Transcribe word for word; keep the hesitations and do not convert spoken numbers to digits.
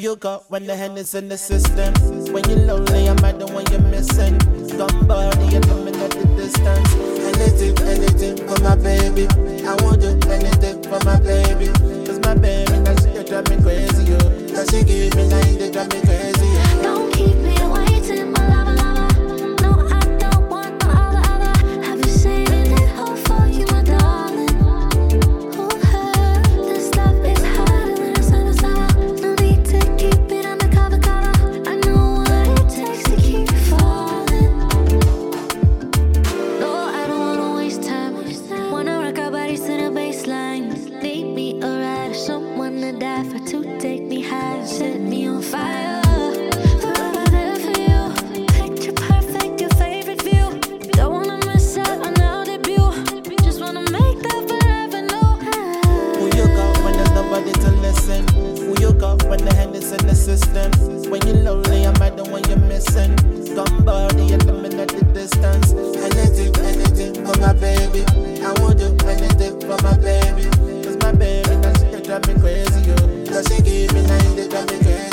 you got when the hand is in the system? When you're lonely, I'm at the one you're missing. Come body, you're coming at the distance. Anything, anything for my baby. I won't do anything for my baby. Cause my baby, now she drive me crazy, yo. Now she give me nine, they drive me crazy, yo. Don't keep me waiting, my lover, lover. No, I don't want no other, other. Have you seen it all for you, my darling? Oh, her, this love is harder than a summer, summer. No need to keep it undercover, cover. I know what it takes to keep falling. No, I don't wanna waste time. Wanna rock our bodies to the baseline. Need me a ride, someone to die for, to take me high, set me on fire. Forever there for you. Picture perfect, your favorite view. Don't wanna miss out on our debut. Just wanna make that forever know. Who you got when there's nobody to listen? Who you got when the hand is in the system? When you're lonely, I'm at the one you're missing. Come body, you're coming at the distance. Anything, anything for my baby. I won't do anything for my baby. Cause my baby, now she drive me crazy, yo. Now she give me nine, they drive me crazy.